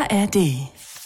ARD.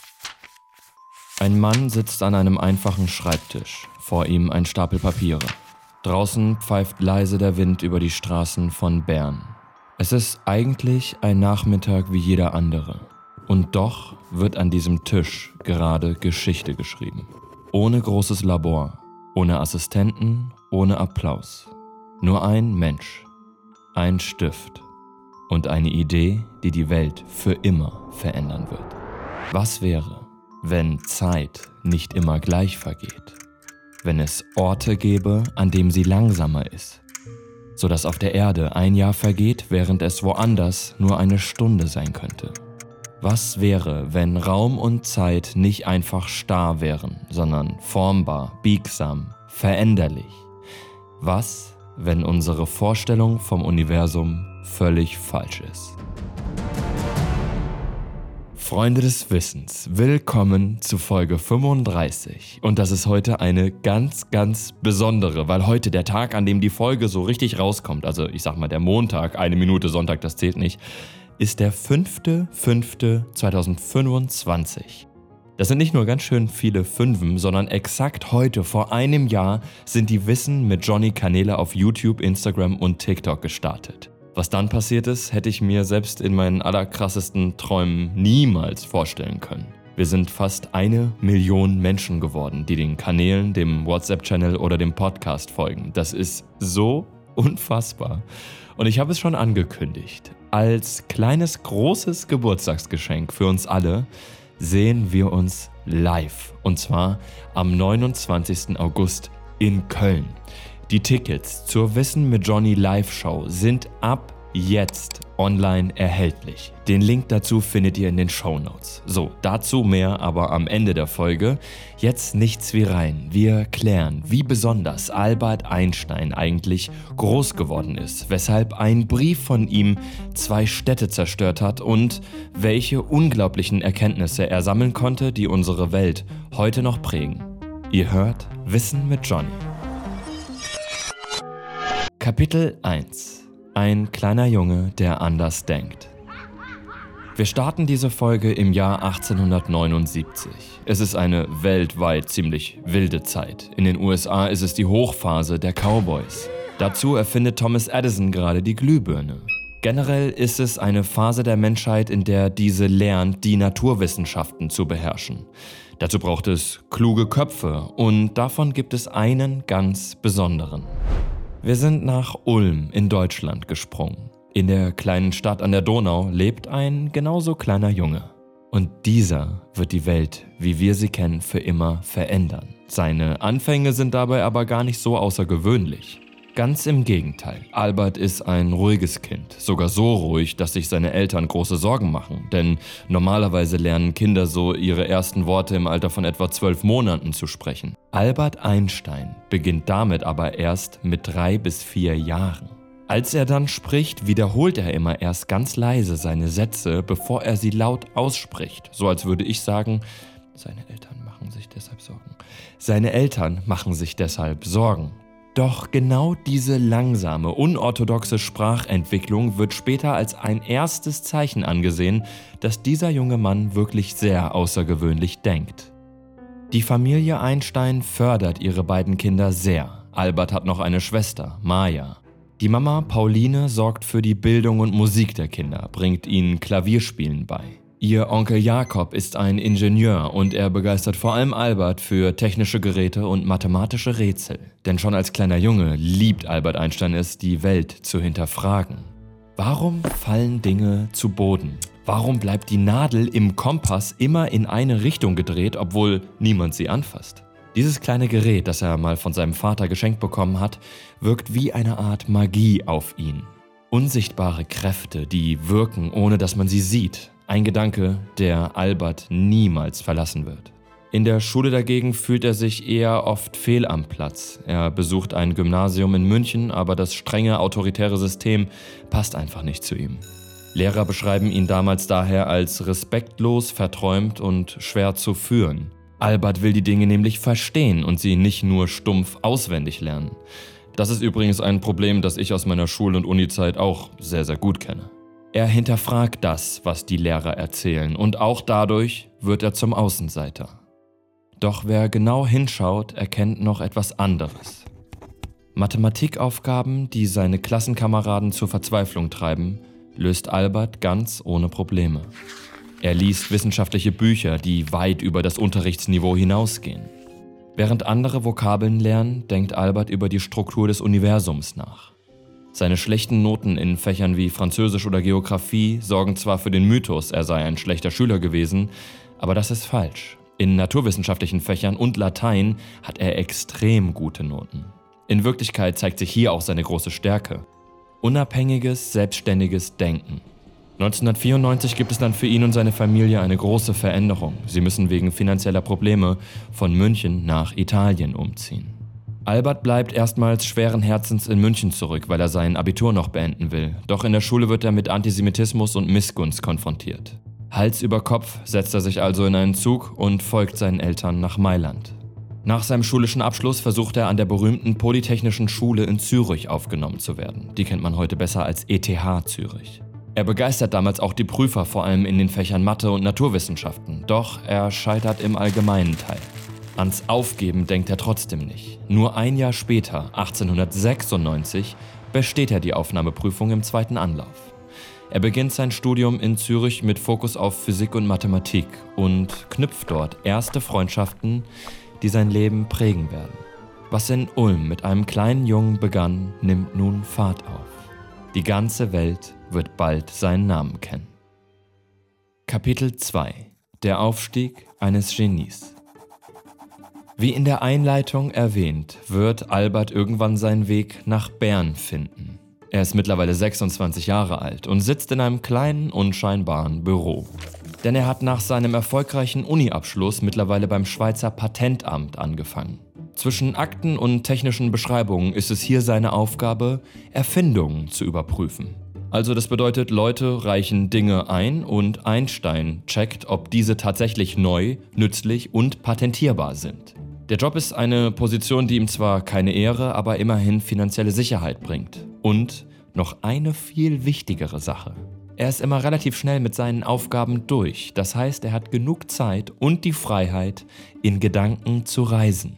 Ein Mann sitzt an einem einfachen Schreibtisch, vor ihm ein Stapel Papiere. Draußen pfeift leise der Wind über die Straßen von Bern. Es ist eigentlich ein Nachmittag wie jeder andere. Und doch wird an diesem Tisch gerade Geschichte geschrieben. Ohne großes Labor, ohne Assistenten, ohne Applaus. Nur ein Mensch, ein Stift und eine Idee, die die Welt für immer verändern wird. Was wäre, wenn Zeit nicht immer gleich vergeht? Wenn es Orte gäbe, an denen sie langsamer ist, sodass auf der Erde ein Jahr vergeht, während es woanders nur eine Stunde sein könnte? Was wäre, wenn Raum und Zeit nicht einfach starr wären, sondern formbar, biegsam, veränderlich? Was, wenn unsere Vorstellung vom Universum völlig falsch ist? Freunde des Wissens, willkommen zu Folge 35. Und das ist heute eine ganz, ganz besondere, weil heute der Tag, an dem die Folge so richtig rauskommt, also ich sag mal der Montag, 1 Minute Sonntag, das zählt nicht, ist der 5.5.2025. Das sind nicht nur ganz schön viele Fünfen, sondern exakt heute, vor einem Jahr, sind die Wissen mit Johnny Kanäle auf YouTube, Instagram und TikTok gestartet. Was dann passiert ist, hätte ich mir selbst in meinen allerkrassesten Träumen niemals vorstellen können. Wir sind fast 1 Million Menschen geworden, die den Kanälen, dem WhatsApp-Channel oder dem Podcast folgen. Das ist so unfassbar. Und ich habe es schon angekündigt. Als kleines, großes Geburtstagsgeschenk für uns alle sehen wir uns live. Und zwar am 29. August in Köln. Die Tickets zur Wissen mit Johnny Live-Show sind ab jetzt online erhältlich. Den Link dazu findet ihr in den Shownotes. So, dazu mehr aber am Ende der Folge. Jetzt nichts wie rein. Wir klären, wie besonders Albert Einstein eigentlich groß geworden ist, weshalb ein Brief von ihm 2 Städte zerstört hat und welche unglaublichen Erkenntnisse er sammeln konnte, die unsere Welt heute noch prägen. Ihr hört Wissen mit Johnny. Kapitel 1. Ein kleiner Junge, der anders denkt. Wir starten diese Folge im Jahr 1879. Es ist eine weltweit ziemlich wilde Zeit. In den USA ist es die Hochphase der Cowboys. Dazu erfindet Thomas Edison gerade die Glühbirne. Generell ist es eine Phase der Menschheit, in der diese lernt, die Naturwissenschaften zu beherrschen. Dazu braucht es kluge Köpfe und davon gibt es einen ganz besonderen. Wir sind nach Ulm in Deutschland gesprungen. In der kleinen Stadt an der Donau lebt ein genauso kleiner Junge. Und dieser wird die Welt, wie wir sie kennen, für immer verändern. Seine Anfänge sind dabei aber gar nicht so außergewöhnlich. Ganz im Gegenteil, Albert ist ein ruhiges Kind, sogar so ruhig, dass sich seine Eltern große Sorgen machen. Denn normalerweise lernen Kinder so ihre ersten Worte im Alter von etwa 12 Monaten zu sprechen. Albert Einstein beginnt damit aber erst mit 3 bis 4 Jahren. Als er dann spricht, wiederholt er immer erst ganz leise seine Sätze, bevor er sie laut ausspricht. So als würde ich sagen, seine Eltern machen sich deshalb Sorgen. Seine Eltern machen sich deshalb Sorgen. Doch genau diese langsame, unorthodoxe Sprachentwicklung wird später als ein erstes Zeichen angesehen, dass dieser junge Mann wirklich sehr außergewöhnlich denkt. Die Familie Einstein fördert ihre beiden Kinder sehr. Albert hat noch eine Schwester, Maja. Die Mama Pauline sorgt für die Bildung und Musik der Kinder, bringt ihnen Klavierspielen bei. Ihr Onkel Jakob ist ein Ingenieur und er begeistert vor allem Albert für technische Geräte und mathematische Rätsel. Denn schon als kleiner Junge liebt Albert Einstein es, die Welt zu hinterfragen. Warum fallen Dinge zu Boden? Warum bleibt die Nadel im Kompass immer in eine Richtung gedreht, obwohl niemand sie anfasst? Dieses kleine Gerät, das er mal von seinem Vater geschenkt bekommen hat, wirkt wie eine Art Magie auf ihn. Unsichtbare Kräfte, die wirken, ohne dass man sie sieht. Ein Gedanke, der Albert niemals verlassen wird. In der Schule dagegen fühlt er sich eher oft fehl am Platz. Er besucht ein Gymnasium in München, aber das strenge, autoritäre System passt einfach nicht zu ihm. Lehrer beschreiben ihn damals daher als respektlos, verträumt und schwer zu führen. Albert will die Dinge nämlich verstehen und sie nicht nur stumpf auswendig lernen. Das ist übrigens ein Problem, das ich aus meiner Schul- und Unizeit auch sehr, sehr gut kenne. Er hinterfragt das, was die Lehrer erzählen, und auch dadurch wird er zum Außenseiter. Doch wer genau hinschaut, erkennt noch etwas anderes. Mathematikaufgaben, die seine Klassenkameraden zur Verzweiflung treiben, löst Albert ganz ohne Probleme. Er liest wissenschaftliche Bücher, die weit über das Unterrichtsniveau hinausgehen. Während andere Vokabeln lernen, denkt Albert über die Struktur des Universums nach. Seine schlechten Noten in Fächern wie Französisch oder Geografie sorgen zwar für den Mythos, er sei ein schlechter Schüler gewesen, aber das ist falsch. In naturwissenschaftlichen Fächern und Latein hat er extrem gute Noten. In Wirklichkeit zeigt sich hier auch seine große Stärke. Unabhängiges, selbstständiges Denken. 1994 gibt es dann für ihn und seine Familie eine große Veränderung. Sie müssen wegen finanzieller Probleme von München nach Italien umziehen. Albert bleibt erstmals schweren Herzens in München zurück, weil er sein Abitur noch beenden will. Doch in der Schule wird er mit Antisemitismus und Missgunst konfrontiert. Hals über Kopf setzt er sich also in einen Zug und folgt seinen Eltern nach Mailand. Nach seinem schulischen Abschluss versucht er an der berühmten Polytechnischen Schule in Zürich aufgenommen zu werden. Die kennt man heute besser als ETH Zürich. Er begeistert damals auch die Prüfer, vor allem in den Fächern Mathe und Naturwissenschaften. Doch er scheitert im allgemeinen Teil. Ans Aufgeben denkt er trotzdem nicht. Nur ein Jahr später, 1896, besteht er die Aufnahmeprüfung im zweiten Anlauf. Er beginnt sein Studium in Zürich mit Fokus auf Physik und Mathematik und knüpft dort erste Freundschaften, die sein Leben prägen werden. Was in Ulm mit einem kleinen Jungen begann, nimmt nun Fahrt auf. Die ganze Welt wird bald seinen Namen kennen. Kapitel 2: Der Aufstieg eines Genies. Wie in der Einleitung erwähnt, wird Albert irgendwann seinen Weg nach Bern finden. Er ist mittlerweile 26 Jahre alt und sitzt in einem kleinen, unscheinbaren Büro. Denn er hat nach seinem erfolgreichen Uni-Abschluss mittlerweile beim Schweizer Patentamt angefangen. Zwischen Akten und technischen Beschreibungen ist es hier seine Aufgabe, Erfindungen zu überprüfen. Also das bedeutet, Leute reichen Dinge ein und Einstein checkt, ob diese tatsächlich neu, nützlich und patentierbar sind. Der Job ist eine Position, die ihm zwar keine Ehre, aber immerhin finanzielle Sicherheit bringt. Und noch eine viel wichtigere Sache. Er ist immer relativ schnell mit seinen Aufgaben durch. Das heißt, er hat genug Zeit und die Freiheit, in Gedanken zu reisen.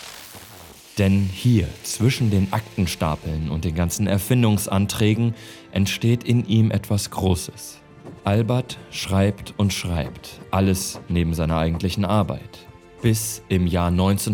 Denn hier, zwischen den Aktenstapeln und den ganzen Erfindungsanträgen, entsteht in ihm etwas Großes. Albert schreibt und schreibt, alles neben seiner eigentlichen Arbeit. Bis im Jahr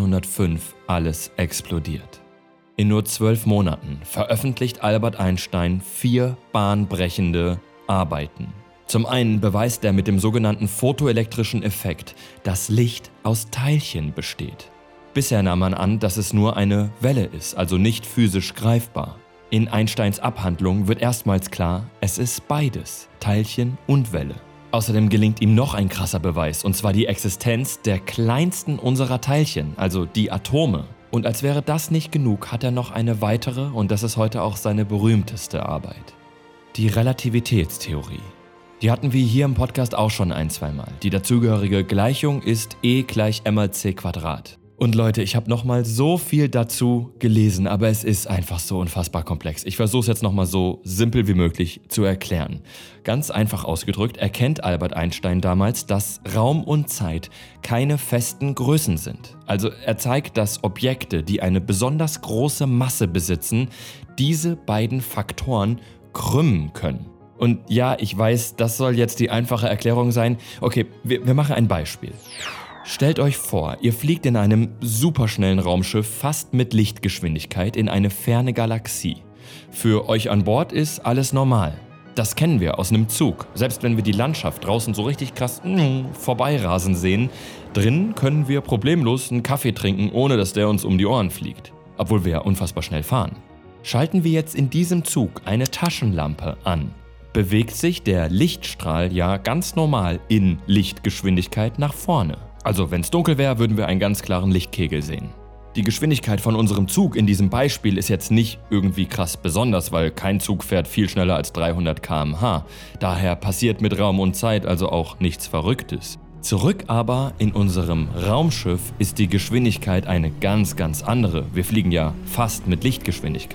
1905 alles explodiert. In nur 12 Monaten veröffentlicht Albert Einstein 4 bahnbrechende Arbeiten. Zum einen beweist er mit dem sogenannten photoelektrischen Effekt, dass Licht aus Teilchen besteht. Bisher nahm man an, dass es nur eine Welle ist, also nicht physisch greifbar. In Einsteins Abhandlung wird erstmals klar, es ist beides, Teilchen und Welle. Außerdem gelingt ihm noch ein krasser Beweis, und zwar die Existenz der kleinsten unserer Teilchen, also die Atome. Und als wäre das nicht genug, hat er noch eine weitere, und das ist heute auch seine berühmteste Arbeit. Die Relativitätstheorie. Die hatten wir hier im Podcast auch schon ein-, zweimal. Die dazugehörige Gleichung ist E = mc². Und Leute, ich habe nochmal so viel dazu gelesen, aber es ist einfach so unfassbar komplex. Ich versuche es jetzt nochmal so simpel wie möglich zu erklären. Ganz einfach ausgedrückt erkennt Albert Einstein damals, dass Raum und Zeit keine festen Größen sind. Also er zeigt, dass Objekte, die eine besonders große Masse besitzen, diese beiden Faktoren krümmen können. Und ja, ich weiß, das soll jetzt die einfache Erklärung sein. Okay, wir machen ein Beispiel. Stellt euch vor, ihr fliegt in einem superschnellen Raumschiff fast mit Lichtgeschwindigkeit in eine ferne Galaxie. Für euch an Bord ist alles normal. Das kennen wir aus einem Zug. Selbst wenn wir die Landschaft draußen so richtig krass vorbeirasen sehen, drin können wir problemlos einen Kaffee trinken, ohne dass der uns um die Ohren fliegt. Obwohl wir ja unfassbar schnell fahren. Schalten wir jetzt in diesem Zug eine Taschenlampe an, bewegt sich der Lichtstrahl ja ganz normal in Lichtgeschwindigkeit nach vorne. Also wenn es dunkel wäre, würden wir einen ganz klaren Lichtkegel sehen. Die Geschwindigkeit von unserem Zug in diesem Beispiel ist jetzt nicht irgendwie krass besonders, weil kein Zug fährt viel schneller als 300 km/h. Daher passiert mit Raum und Zeit also auch nichts Verrücktes. Zurück aber in unserem Raumschiff ist die Geschwindigkeit eine ganz andere. Wir fliegen ja fast mit Lichtgeschwindigkeit.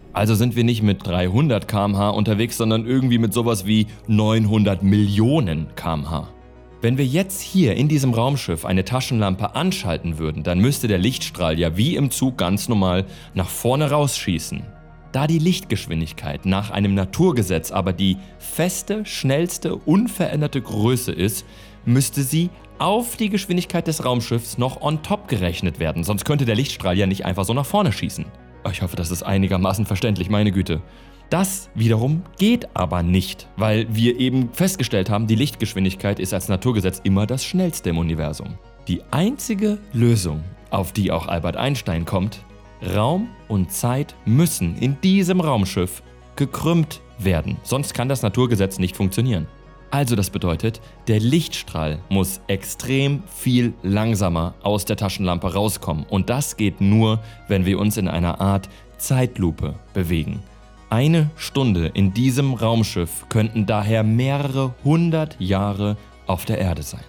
Also sind wir nicht mit 300 km/h unterwegs, sondern irgendwie mit sowas wie 900 Millionen km/h. Wenn wir jetzt hier in diesem Raumschiff eine Taschenlampe anschalten würden, dann müsste der Lichtstrahl ja wie im Zug ganz normal nach vorne rausschießen. Da die Lichtgeschwindigkeit nach einem Naturgesetz aber die feste, schnellste, unveränderte Größe ist, müsste sie auf die Geschwindigkeit des Raumschiffs noch on top gerechnet werden, sonst könnte der Lichtstrahl ja nicht einfach so nach vorne schießen. Ich hoffe, das ist einigermaßen verständlich, meine Güte. Das wiederum geht aber nicht, weil wir eben festgestellt haben, die Lichtgeschwindigkeit ist als Naturgesetz immer das schnellste im Universum. Die einzige Lösung, auf die auch Albert Einstein kommt: Raum und Zeit müssen in diesem Raumschiff gekrümmt werden, sonst kann das Naturgesetz nicht funktionieren. Also das bedeutet, der Lichtstrahl muss extrem viel langsamer aus der Taschenlampe rauskommen und das geht nur, wenn wir uns in einer Art Zeitlupe bewegen. Eine Stunde in diesem Raumschiff könnten daher mehrere 100 Jahre auf der Erde sein.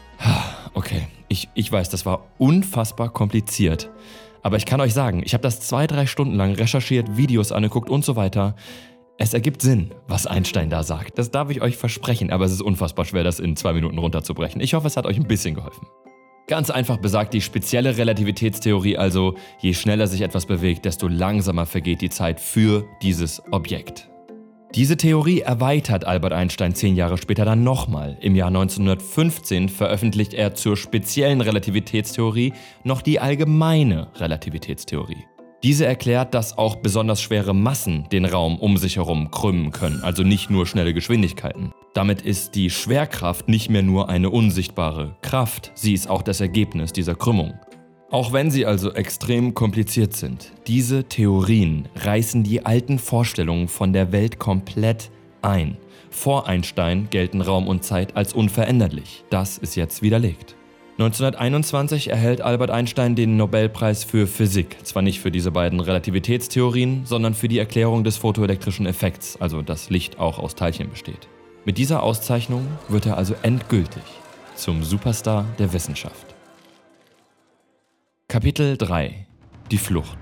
Okay, ich weiß, das war unfassbar kompliziert. Aber ich kann euch sagen, ich habe das 2-3 Stunden lang recherchiert, Videos angeguckt und so weiter. Es ergibt Sinn, was Einstein da sagt. Das darf ich euch versprechen, aber es ist unfassbar schwer, das in 2 Minuten runterzubrechen. Ich hoffe, es hat euch ein bisschen geholfen. Ganz einfach besagt die spezielle Relativitätstheorie also, je schneller sich etwas bewegt, desto langsamer vergeht die Zeit für dieses Objekt. Diese Theorie erweitert Albert Einstein 10 Jahre später dann nochmal. Im Jahr 1915 veröffentlicht er zur speziellen Relativitätstheorie noch die allgemeine Relativitätstheorie. Diese erklärt, dass auch besonders schwere Massen den Raum um sich herum krümmen können, also nicht nur schnelle Geschwindigkeiten. Damit ist die Schwerkraft nicht mehr nur eine unsichtbare Kraft, sie ist auch das Ergebnis dieser Krümmung. Auch wenn sie also extrem kompliziert sind, diese Theorien reißen die alten Vorstellungen von der Welt komplett ein. Vor Einstein gelten Raum und Zeit als unveränderlich. Das ist jetzt widerlegt. 1921 erhält Albert Einstein den Nobelpreis für Physik, zwar nicht für diese beiden Relativitätstheorien, sondern für die Erklärung des photoelektrischen Effekts, also dass Licht auch aus Teilchen besteht. Mit dieser Auszeichnung wird er also endgültig zum Superstar der Wissenschaft. Kapitel 3 – Die Flucht.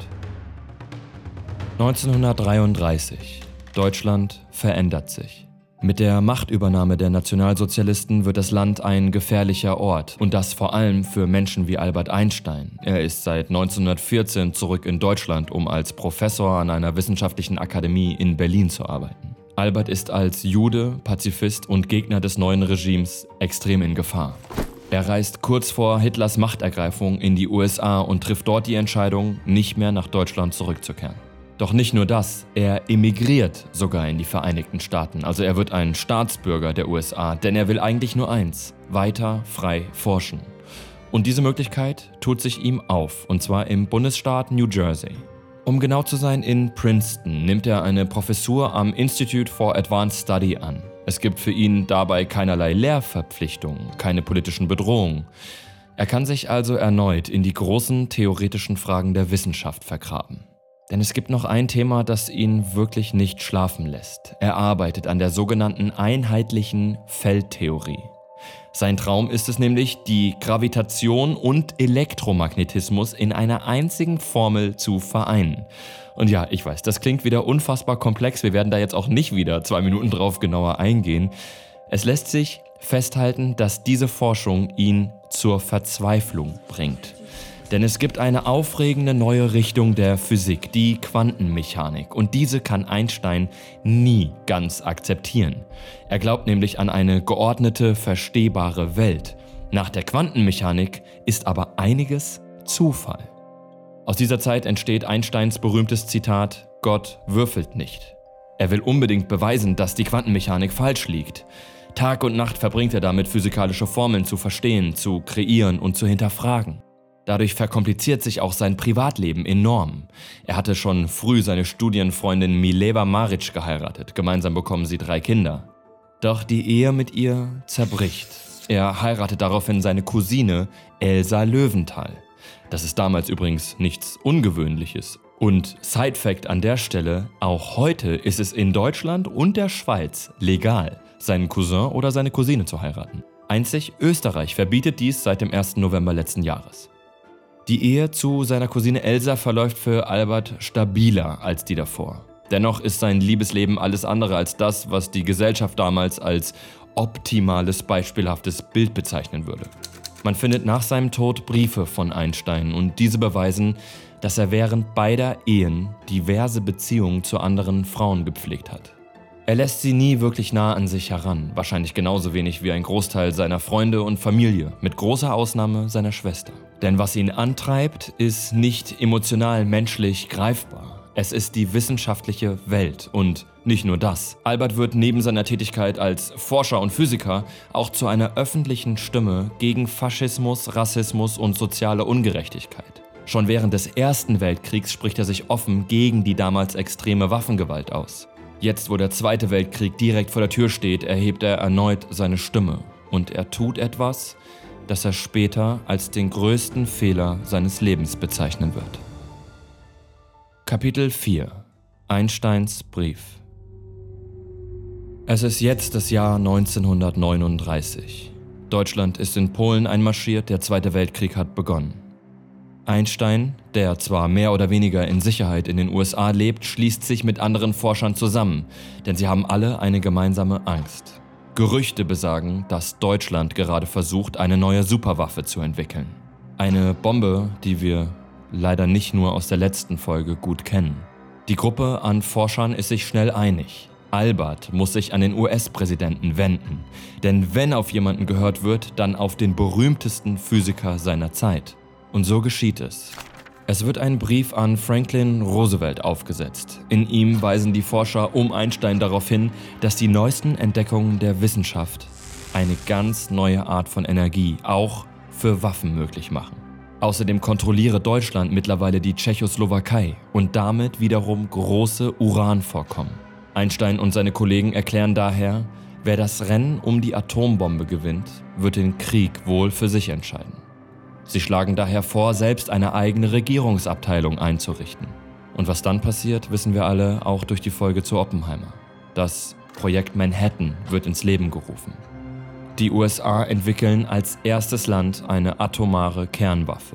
1933. Deutschland verändert sich. Mit der Machtübernahme der Nationalsozialisten wird das Land ein gefährlicher Ort und das vor allem für Menschen wie Albert Einstein. Er ist seit 1914 zurück in Deutschland, um als Professor an einer wissenschaftlichen Akademie in Berlin zu arbeiten. Albert ist als Jude, Pazifist und Gegner des neuen Regimes extrem in Gefahr. Er reist kurz vor Hitlers Machtergreifung in die USA und trifft dort die Entscheidung, nicht mehr nach Deutschland zurückzukehren. Doch nicht nur das, er emigriert sogar in die Vereinigten Staaten, also er wird ein Staatsbürger der USA, denn er will eigentlich nur eins: weiter frei forschen. Und diese Möglichkeit tut sich ihm auf, und zwar im Bundesstaat New Jersey. Um genau zu sein, in Princeton nimmt er eine Professur am Institute for Advanced Study an. Es gibt für ihn dabei keinerlei Lehrverpflichtungen, keine politischen Bedrohungen. Er kann sich also erneut in die großen theoretischen Fragen der Wissenschaft vergraben. Denn es gibt noch ein Thema, das ihn wirklich nicht schlafen lässt. Er arbeitet an der sogenannten einheitlichen Feldtheorie. Sein Traum ist es nämlich, die Gravitation und Elektromagnetismus in einer einzigen Formel zu vereinen. Und ja, ich weiß, das klingt wieder unfassbar komplex, wir werden da jetzt auch nicht wieder 2 Minuten drauf genauer eingehen. Es lässt sich festhalten, dass diese Forschung ihn zur Verzweiflung bringt. Denn es gibt eine aufregende neue Richtung der Physik, die Quantenmechanik. Und diese kann Einstein nie ganz akzeptieren. Er glaubt nämlich an eine geordnete, verstehbare Welt. Nach der Quantenmechanik ist aber einiges Zufall. Aus dieser Zeit entsteht Einsteins berühmtes Zitat: Gott würfelt nicht. Er will unbedingt beweisen, dass die Quantenmechanik falsch liegt. Tag und Nacht verbringt er damit, physikalische Formeln zu verstehen, zu kreieren und zu hinterfragen. Dadurch verkompliziert sich auch sein Privatleben enorm. Er hatte schon früh seine Studienfreundin Mileva Maric geheiratet. Gemeinsam bekommen sie 3 Kinder. Doch die Ehe mit ihr zerbricht. Er heiratet daraufhin seine Cousine Elsa Löwenthal. Das ist damals übrigens nichts Ungewöhnliches. Und Side-Fact an der Stelle: Auch heute ist es in Deutschland und der Schweiz legal, seinen Cousin oder seine Cousine zu heiraten. Einzig Österreich verbietet dies seit dem 1. November letzten Jahres. Die Ehe zu seiner Cousine Elsa verläuft für Albert stabiler als die davor. Dennoch ist sein Liebesleben alles andere als das, was die Gesellschaft damals als optimales, beispielhaftes Bild bezeichnen würde. Man findet nach seinem Tod Briefe von Einstein und diese beweisen, dass er während beider Ehen diverse Beziehungen zu anderen Frauen gepflegt hat. Er lässt sie nie wirklich nah an sich heran, wahrscheinlich genauso wenig wie ein Großteil seiner Freunde und Familie, mit großer Ausnahme seiner Schwester. Denn was ihn antreibt, ist nicht emotional menschlich greifbar. Es ist die wissenschaftliche Welt und nicht nur das. Albert wird neben seiner Tätigkeit als Forscher und Physiker auch zu einer öffentlichen Stimme gegen Faschismus, Rassismus und soziale Ungerechtigkeit. Schon während des Ersten Weltkriegs spricht er sich offen gegen die damals extreme Waffengewalt aus. Jetzt, wo der Zweite Weltkrieg direkt vor der Tür steht, erhebt er erneut seine Stimme. Und er tut etwas, das er später als den größten Fehler seines Lebens bezeichnen wird. Kapitel 4 – Einsteins Brief. Es ist jetzt das Jahr 1939. Deutschland ist in Polen einmarschiert, der Zweite Weltkrieg hat begonnen. Einstein, der zwar mehr oder weniger in Sicherheit in den USA lebt, schließt sich mit anderen Forschern zusammen, denn sie haben alle eine gemeinsame Angst. Gerüchte besagen, dass Deutschland gerade versucht, eine neue Superwaffe zu entwickeln. Eine Bombe, die wir leider nicht nur aus der letzten Folge gut kennen. Die Gruppe an Forschern ist sich schnell einig. Albert muss sich an den US-Präsidenten wenden, denn wenn auf jemanden gehört wird, dann auf den berühmtesten Physiker seiner Zeit. Und so geschieht es. Es wird ein Brief an Franklin Roosevelt aufgesetzt. In ihm weisen die Forscher um Einstein darauf hin, dass die neuesten Entdeckungen der Wissenschaft eine ganz neue Art von Energie auch für Waffen möglich machen. Außerdem kontrolliere Deutschland mittlerweile die Tschechoslowakei und damit wiederum große Uranvorkommen. Einstein und seine Kollegen erklären daher, wer das Rennen um die Atombombe gewinnt, wird den Krieg wohl für sich entscheiden. Sie schlagen daher vor, selbst eine eigene Regierungsabteilung einzurichten. Und was dann passiert, wissen wir alle auch durch die Folge zu Oppenheimer. Das Projekt Manhattan wird ins Leben gerufen. Die USA entwickeln als erstes Land eine atomare Kernwaffe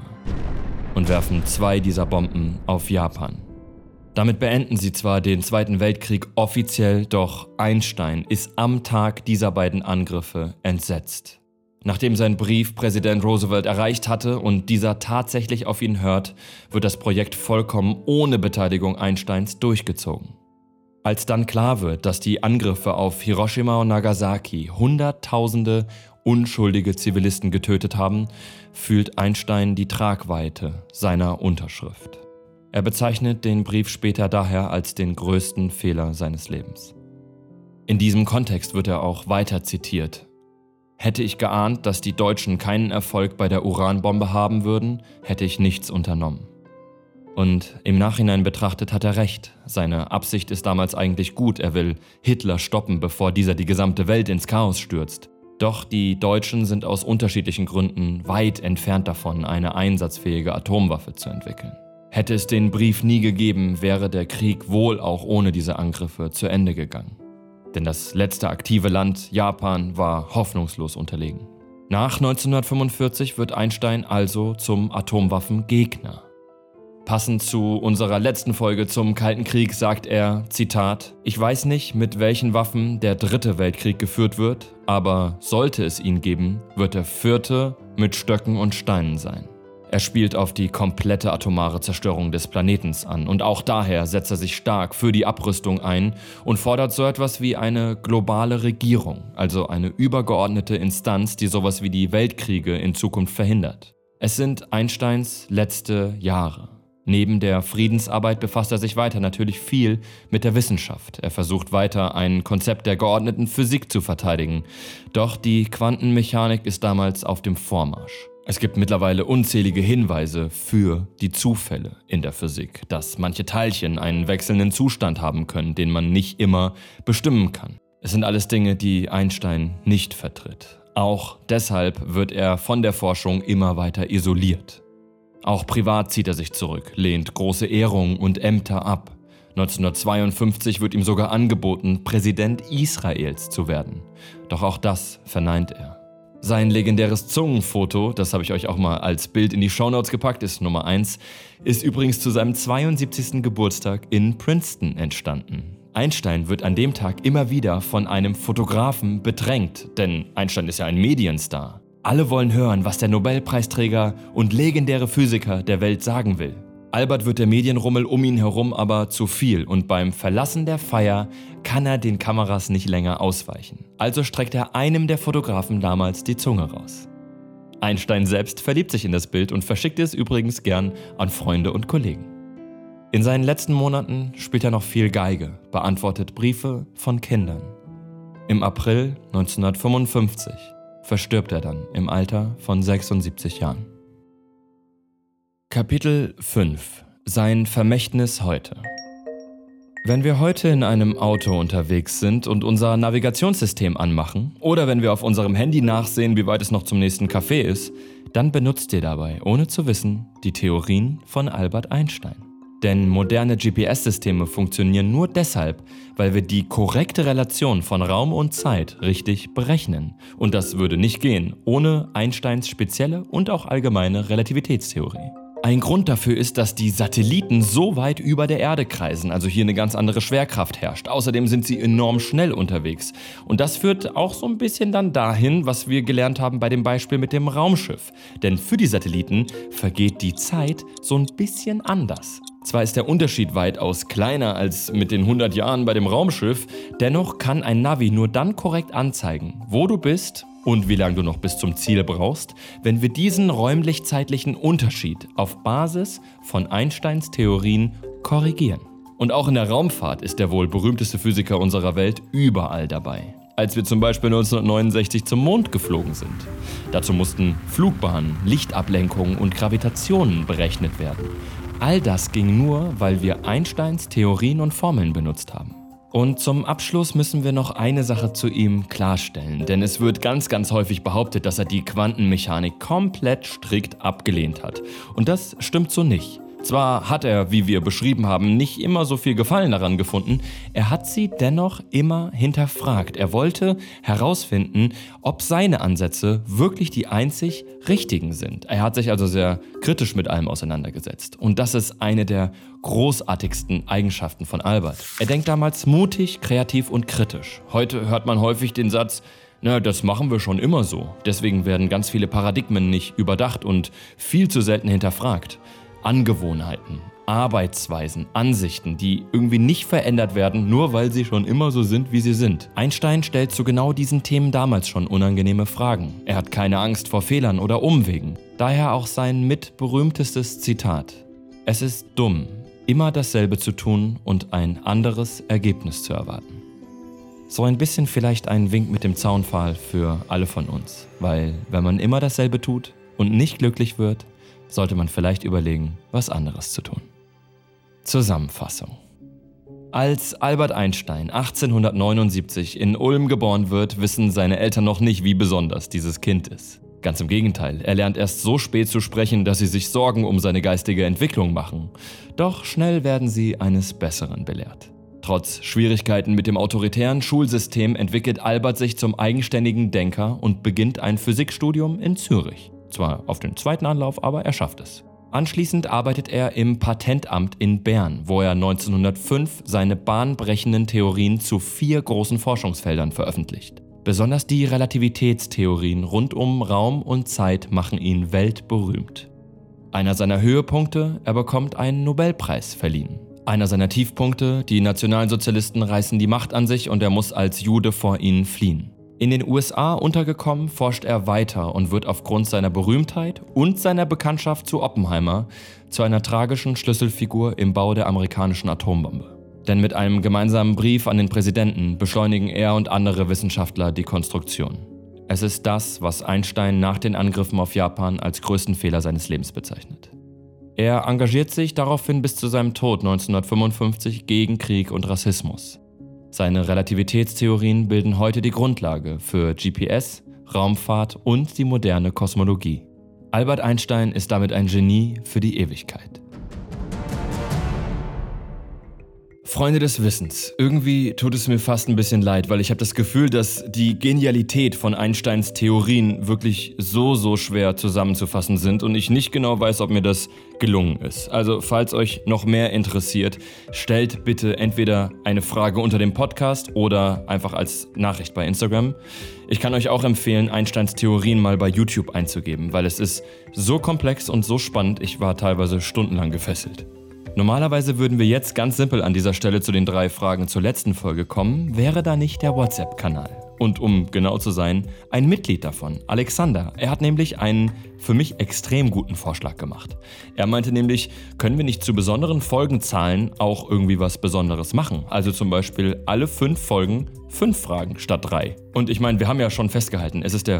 und werfen 2 dieser Bomben auf Japan. Damit beenden sie zwar den Zweiten Weltkrieg offiziell, doch Einstein ist am Tag dieser beiden Angriffe entsetzt. Nachdem sein Brief Präsident Roosevelt erreicht hatte und dieser tatsächlich auf ihn hört, wird das Projekt vollkommen ohne Beteiligung Einsteins durchgezogen. Als dann klar wird, dass die Angriffe auf Hiroshima und Nagasaki Hunderttausende unschuldige Zivilisten getötet haben, fühlt Einstein die Tragweite seiner Unterschrift. Er bezeichnet den Brief später daher als den größten Fehler seines Lebens. In diesem Kontext wird er auch weiter zitiert. Hätte ich geahnt, dass die Deutschen keinen Erfolg bei der Uranbombe haben würden, hätte ich nichts unternommen. Und im Nachhinein betrachtet hat er recht. Seine Absicht ist damals eigentlich gut. Er will Hitler stoppen, bevor dieser die gesamte Welt ins Chaos stürzt. Doch die Deutschen sind aus unterschiedlichen Gründen weit entfernt davon, eine einsatzfähige Atomwaffe zu entwickeln. Hätte es den Brief nie gegeben, wäre der Krieg wohl auch ohne diese Angriffe zu Ende gegangen. Denn das letzte aktive Land, Japan, war hoffnungslos unterlegen. Nach 1945 wird Einstein also zum Atomwaffengegner. Passend zu unserer letzten Folge zum Kalten Krieg sagt er, Zitat, „Ich weiß nicht, mit welchen Waffen der 3. Weltkrieg geführt wird, aber sollte es ihn geben, wird der 4. mit Stöcken und Steinen sein." Er spielt auf die komplette atomare Zerstörung des Planetens an und auch daher setzt er sich stark für die Abrüstung ein und fordert so etwas wie eine globale Regierung, also eine übergeordnete Instanz, die sowas wie die Weltkriege in Zukunft verhindert. Es sind Einsteins letzte Jahre. Neben der Friedensarbeit befasst er sich weiter natürlich viel mit der Wissenschaft. Er versucht weiter, ein Konzept der geordneten Physik zu verteidigen. Doch die Quantenmechanik ist damals auf dem Vormarsch. Es gibt mittlerweile unzählige Hinweise für die Zufälle in der Physik, dass manche Teilchen einen wechselnden Zustand haben können, den man nicht immer bestimmen kann. Es sind alles Dinge, die Einstein nicht vertritt. Auch deshalb wird er von der Forschung immer weiter isoliert. Auch privat zieht er sich zurück, lehnt große Ehrungen und Ämter ab. 1952 wird ihm sogar angeboten, Präsident Israels zu werden. Doch auch das verneint er. Sein legendäres Zungenfoto, das habe ich euch auch mal als Bild in die Shownotes gepackt, ist Nummer 1, ist übrigens zu seinem 72. Geburtstag in Princeton entstanden. Einstein wird an dem Tag immer wieder von einem Fotografen bedrängt, denn Einstein ist ja ein Medienstar. Alle wollen hören, was der Nobelpreisträger und legendäre Physiker der Welt sagen will. Albert wird der Medienrummel um ihn herum aber zu viel und beim Verlassen der Feier kann er den Kameras nicht länger ausweichen. Also streckt er einem der Fotografen damals die Zunge raus. Einstein selbst verliebt sich in das Bild und verschickt es übrigens gern an Freunde und Kollegen. In seinen letzten Monaten spielt er noch viel Geige, beantwortet Briefe von Kindern. Im April 1955 verstirbt er dann im Alter von 76 Jahren. Kapitel 5 – Sein Vermächtnis heute. Wenn wir heute in einem Auto unterwegs sind und unser Navigationssystem anmachen oder wenn wir auf unserem Handy nachsehen, wie weit es noch zum nächsten Café ist, dann benutzt ihr dabei, ohne zu wissen, die Theorien von Albert Einstein. Denn moderne GPS-Systeme funktionieren nur deshalb, weil wir die korrekte Relation von Raum und Zeit richtig berechnen. Und das würde nicht gehen, ohne Einsteins spezielle und auch allgemeine Relativitätstheorie. Ein Grund dafür ist, dass die Satelliten so weit über der Erde kreisen, also hier eine ganz andere Schwerkraft herrscht. Außerdem sind sie enorm schnell unterwegs. Und das führt auch so ein bisschen dann dahin, was wir gelernt haben bei dem Beispiel mit dem Raumschiff. Denn für die Satelliten vergeht die Zeit so ein bisschen anders. Zwar ist der Unterschied weitaus kleiner als mit den 100 Jahren bei dem Raumschiff, dennoch kann ein Navi nur dann korrekt anzeigen, wo du bist und wie lange du noch bis zum Ziel brauchst, wenn wir diesen räumlich-zeitlichen Unterschied auf Basis von Einsteins Theorien korrigieren. Und auch in der Raumfahrt ist der wohl berühmteste Physiker unserer Welt überall dabei. Als wir zum Beispiel 1969 zum Mond geflogen sind. Dazu mussten Flugbahnen, Lichtablenkungen und Gravitationen berechnet werden. All das ging nur, weil wir Einsteins Theorien und Formeln benutzt haben. Und zum Abschluss müssen wir noch eine Sache zu ihm klarstellen, denn es wird ganz häufig behauptet, dass er die Quantenmechanik komplett strikt abgelehnt hat. Und das stimmt so nicht. Zwar hat er, wie wir beschrieben haben, nicht immer so viel Gefallen daran gefunden, er hat sie dennoch immer hinterfragt. Er wollte herausfinden, ob seine Ansätze wirklich die einzig richtigen sind. Er hat sich also sehr kritisch mit allem auseinandergesetzt. Und das ist eine der großartigsten Eigenschaften von Albert. Er denkt damals mutig, kreativ und kritisch. Heute hört man häufig den Satz: Na, das machen wir schon immer so. Deswegen werden ganz viele Paradigmen nicht überdacht und viel zu selten hinterfragt. Angewohnheiten, Arbeitsweisen, Ansichten, die irgendwie nicht verändert werden, nur weil sie schon immer so sind, wie sie sind. Einstein stellt zu genau diesen Themen damals schon unangenehme Fragen. Er hat keine Angst vor Fehlern oder Umwegen. Daher auch sein mitberühmtestes Zitat: Es ist dumm, immer dasselbe zu tun und ein anderes Ergebnis zu erwarten. So ein bisschen vielleicht ein Wink mit dem Zaunpfahl für alle von uns, weil wenn man immer dasselbe tut und nicht glücklich wird, sollte man vielleicht überlegen, was anderes zu tun. Zusammenfassung. Als Albert Einstein 1879 in Ulm geboren wird, wissen seine Eltern noch nicht, wie besonders dieses Kind ist. Ganz im Gegenteil, er lernt erst so spät zu sprechen, dass sie sich Sorgen um seine geistige Entwicklung machen. Doch schnell werden sie eines Besseren belehrt. Trotz Schwierigkeiten mit dem autoritären Schulsystem entwickelt Albert sich zum eigenständigen Denker und beginnt ein Physikstudium in Zürich. Zwar auf den zweiten Anlauf, aber er schafft es. Anschließend arbeitet er im Patentamt in Bern, wo er 1905 seine bahnbrechenden Theorien zu 4 großen Forschungsfeldern veröffentlicht. Besonders die Relativitätstheorien rund um Raum und Zeit machen ihn weltberühmt. Einer seiner Höhepunkte: er bekommt einen Nobelpreis verliehen. Einer seiner Tiefpunkte: die Nationalsozialisten reißen die Macht an sich und er muss als Jude vor ihnen fliehen. In den USA untergekommen, forscht er weiter und wird aufgrund seiner Berühmtheit und seiner Bekanntschaft zu Oppenheimer zu einer tragischen Schlüsselfigur im Bau der amerikanischen Atombombe. Denn mit einem gemeinsamen Brief an den Präsidenten beschleunigen er und andere Wissenschaftler die Konstruktion. Es ist das, was Einstein nach den Angriffen auf Japan als größten Fehler seines Lebens bezeichnet. Er engagiert sich daraufhin bis zu seinem Tod 1955 gegen Krieg und Rassismus. Seine Relativitätstheorien bilden heute die Grundlage für GPS, Raumfahrt und die moderne Kosmologie. Albert Einstein ist damit ein Genie für die Ewigkeit. Freunde des Wissens, irgendwie tut es mir fast ein bisschen leid, weil ich habe das Gefühl, dass die Genialität von Einsteins Theorien wirklich so schwer zusammenzufassen sind und ich nicht genau weiß, ob mir das gelungen ist. Also falls euch noch mehr interessiert, stellt bitte entweder eine Frage unter dem Podcast oder einfach als Nachricht bei Instagram. Ich kann euch auch empfehlen, Einsteins Theorien mal bei YouTube einzugeben, weil es ist so komplex und so spannend, ich war teilweise stundenlang gefesselt. Normalerweise würden wir jetzt ganz simpel an dieser Stelle zu den 3 Fragen zur letzten Folge kommen, wäre da nicht der WhatsApp-Kanal. Und um genau zu sein, ein Mitglied davon, Alexander. Er hat nämlich einen für mich extrem guten Vorschlag gemacht. Er meinte nämlich, können wir nicht zu besonderen Folgenzahlen auch irgendwie was Besonderes machen? Also zum Beispiel alle 5 Folgen 5 Fragen statt 3. Und ich meine, wir haben ja schon festgehalten, es ist der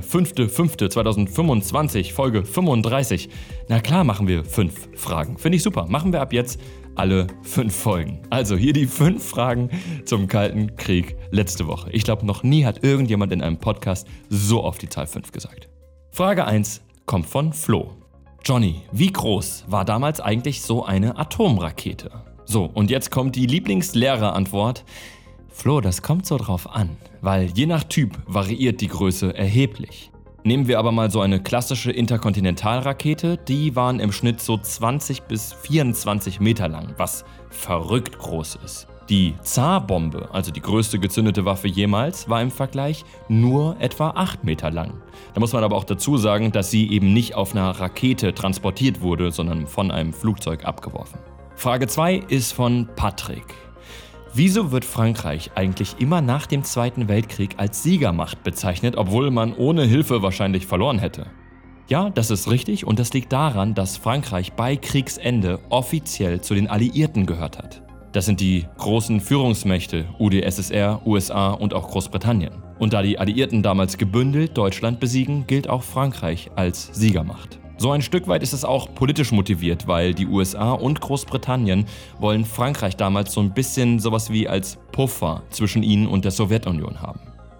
5.5.2025, Folge 35. Na klar machen wir 5 Fragen. Finde ich super. Machen wir ab jetzt alle 5 Folgen. Also hier die 5 Fragen zum Kalten Krieg letzte Woche. Ich glaube, noch nie hat irgendjemand in einem Podcast so oft die Zahl 5 gesagt. Frage 1 kommt von Flo. Johnny, wie groß war damals eigentlich so eine Atomrakete? So, und jetzt kommt die Lieblingslehrerantwort. Flo, das kommt so drauf an, weil je nach Typ variiert die Größe erheblich. Nehmen wir aber mal so eine klassische Interkontinentalrakete, die waren im Schnitt so 20 bis 24 Meter lang, was verrückt groß ist. Die Zar-Bombe, also die größte gezündete Waffe jemals, war im Vergleich nur etwa 8 Meter lang. Da muss man aber auch dazu sagen, dass sie eben nicht auf einer Rakete transportiert wurde, sondern von einem Flugzeug abgeworfen. Frage 2 ist von Patrick. Wieso wird Frankreich eigentlich immer nach dem Zweiten Weltkrieg als Siegermacht bezeichnet, obwohl man ohne Hilfe wahrscheinlich verloren hätte? Ja, das ist richtig und das liegt daran, dass Frankreich bei Kriegsende offiziell zu den Alliierten gehört hat. Das sind die großen Führungsmächte UdSSR, USA und auch Großbritannien. Und da die Alliierten damals gebündelt Deutschland besiegen, gilt auch Frankreich als Siegermacht. So ein Stück weit ist es auch politisch motiviert, weil die USA und Großbritannien wollen Frankreich damals so ein bisschen sowas wie als Puffer zwischen ihnen und der Sowjetunion haben.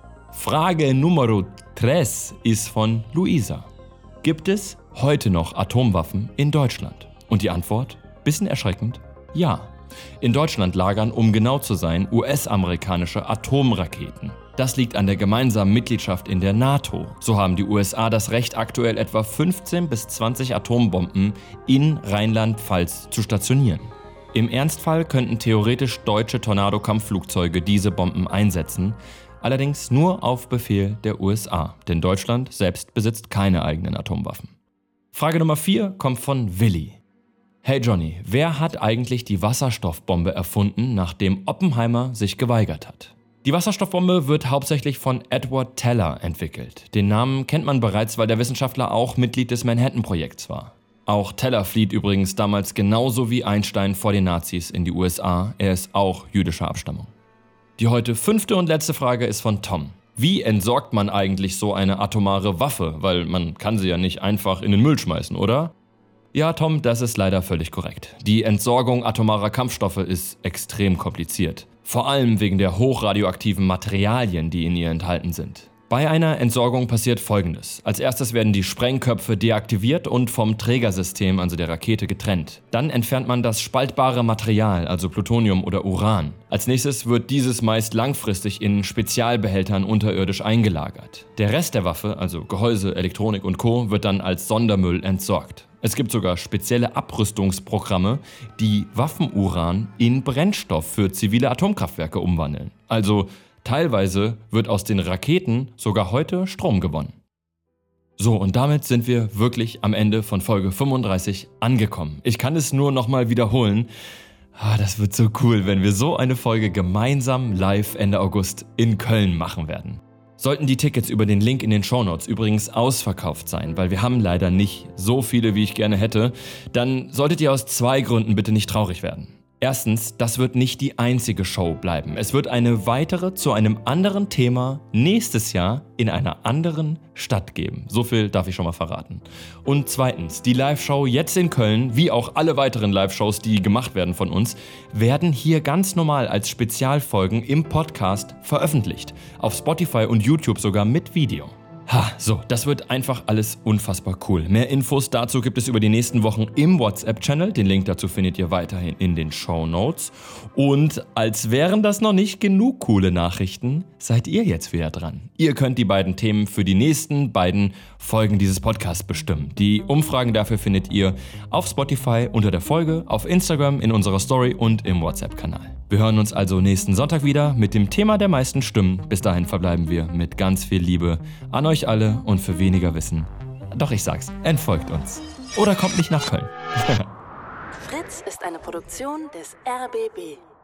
Frage Nummer 3 ist von Luisa. Gibt es heute noch Atomwaffen in Deutschland? Und die Antwort, bisschen erschreckend, ja. In Deutschland lagern, um genau zu sein, US-amerikanische Atomraketen. Das liegt an der gemeinsamen Mitgliedschaft in der NATO. So haben die USA das Recht, aktuell etwa 15 bis 20 Atombomben in Rheinland-Pfalz zu stationieren. Im Ernstfall könnten theoretisch deutsche Tornado-Kampfflugzeuge diese Bomben einsetzen, allerdings nur auf Befehl der USA, denn Deutschland selbst besitzt keine eigenen Atomwaffen. Frage Nummer 4 kommt von Willi. Hey Johnny, wer hat eigentlich die Wasserstoffbombe erfunden, nachdem Oppenheimer sich geweigert hat? Die Wasserstoffbombe wird hauptsächlich von Edward Teller entwickelt. Den Namen kennt man bereits, weil der Wissenschaftler auch Mitglied des Manhattan-Projekts war. Auch Teller flieht übrigens damals genauso wie Einstein vor den Nazis in die USA. Er ist auch jüdischer Abstammung. Die heute 5. und letzte Frage ist von Tom. Wie entsorgt man eigentlich so eine atomare Waffe? Weil man kann sie ja nicht einfach in den Müll schmeißen, oder? Ja, Tom, das ist leider völlig korrekt. Die Entsorgung atomarer Kampfstoffe ist extrem kompliziert. Vor allem wegen der hochradioaktiven Materialien, die in ihr enthalten sind. Bei einer Entsorgung passiert Folgendes. Als erstes werden die Sprengköpfe deaktiviert und vom Trägersystem, also der Rakete, getrennt. Dann entfernt man das spaltbare Material, also Plutonium oder Uran. Als nächstes wird dieses meist langfristig in Spezialbehältern unterirdisch eingelagert. Der Rest der Waffe, also Gehäuse, Elektronik und Co., wird dann als Sondermüll entsorgt. Es gibt sogar spezielle Abrüstungsprogramme, die Waffenuran in Brennstoff für zivile Atomkraftwerke umwandeln. Also teilweise wird aus den Raketen sogar heute Strom gewonnen. So, und damit sind wir wirklich am Ende von Folge 35 angekommen. Ich kann es nur nochmal wiederholen. Das wird so cool, wenn wir so eine Folge gemeinsam live Ende August in Köln machen werden. Sollten die Tickets über den Link in den Shownotes übrigens ausverkauft sein, weil wir haben leider nicht so viele, wie ich gerne hätte, dann solltet ihr aus 2 Gründen bitte nicht traurig werden. Erstens, das wird nicht die einzige Show bleiben. Es wird eine weitere zu einem anderen Thema nächstes Jahr in einer anderen Stadt geben. So viel darf ich schon mal verraten. Und zweitens, die Live-Show jetzt in Köln, wie auch alle weiteren Live-Shows, die gemacht werden von uns, werden hier ganz normal als Spezialfolgen im Podcast veröffentlicht. Auf Spotify und YouTube sogar mit Video. So, das wird einfach alles unfassbar cool. Mehr Infos dazu gibt es über die nächsten Wochen im WhatsApp-Channel. Den Link dazu findet ihr weiterhin in den Shownotes. Und als wären das noch nicht genug coole Nachrichten, seid ihr jetzt wieder dran. Ihr könnt die beiden Themen für die nächsten beiden Folgen dieses Podcasts bestimmen. Die Umfragen dafür findet ihr auf Spotify unter der Folge, auf Instagram, in unserer Story und im WhatsApp-Kanal. Wir hören uns also nächsten Sonntag wieder mit dem Thema der meisten Stimmen. Bis dahin verbleiben wir mit ganz viel Liebe an euch alle und für weniger Wissen. Doch ich sag's, entfolgt uns. Oder kommt nicht nach Köln. Fritz ist eine Produktion des RBB.